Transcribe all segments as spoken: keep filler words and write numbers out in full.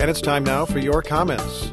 And it's time now for your comments.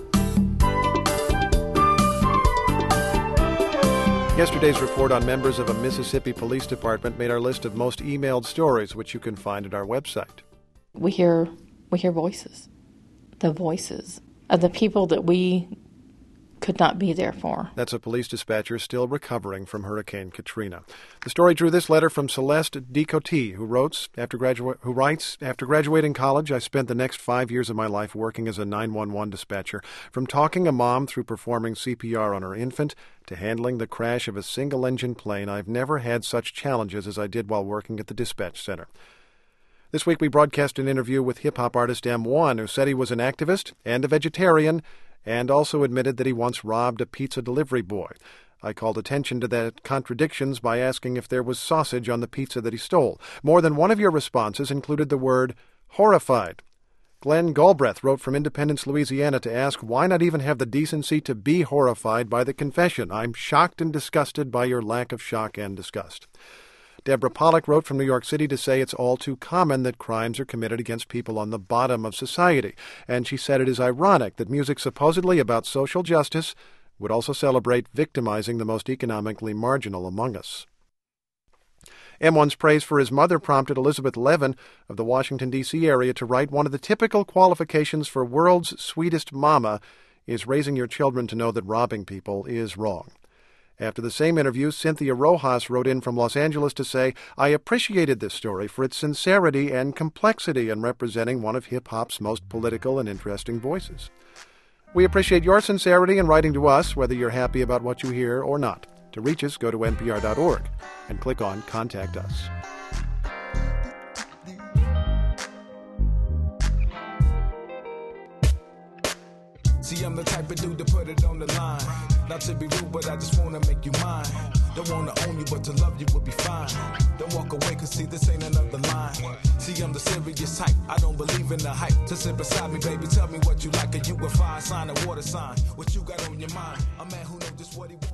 Yesterday's report on members of a Mississippi police department made our list of most emailed stories, which you can find at our website. We hear we hear voices, the voices of the people that we could not be there for. That's a police dispatcher still recovering from Hurricane Katrina. The story drew this letter from Celeste Decote, who wrote, after gradua- who writes, After graduating college, I spent the next five years of my life working as a nine one one dispatcher, from talking a mom through performing C P R on her infant to handling the crash of a single-engine plane. I've never had such challenges as I did while working at the dispatch center. This week we broadcast an interview with hip-hop artist M one, who said he was an activist and a vegetarian, and also admitted that he once robbed a pizza delivery boy. I called attention to the contradictions by asking if there was sausage on the pizza that he stole. More than one of your responses included the word horrified. Glenn Galbraith wrote from Independence, Louisiana to ask, why not even have the decency to be horrified by the confession? I'm shocked and disgusted by your lack of shock and disgust. Deborah Pollack wrote from New York City to say it's all too common that crimes are committed against people on the bottom of society, and she said it is ironic that music supposedly about social justice would also celebrate victimizing the most economically marginal among us. M one's praise for his mother prompted Elizabeth Levin of the Washington, D C area to write, one of the typical qualifications for world's sweetest mama is raising your children to know that robbing people is wrong. After the same interview, Cynthia Rojas wrote in from Los Angeles to say, I appreciated this story for its sincerity and complexity in representing one of hip-hop's most political and interesting voices. We appreciate your sincerity in writing to us, whether you're happy about what you hear or not. To reach us, go to N P R dot org and click on Contact Us. See, I'm the type of dude to put it on the line. Not to be rude, but I just wanna make you mine. Don't wanna own you, but to love you would be fine. Don't walk away, cause see, this ain't another line. See, I'm the serious type, I don't believe in the hype. To sit beside me, baby, tell me what you like. Are you a fire sign, a water sign? What you got on your mind? A man who knows just what he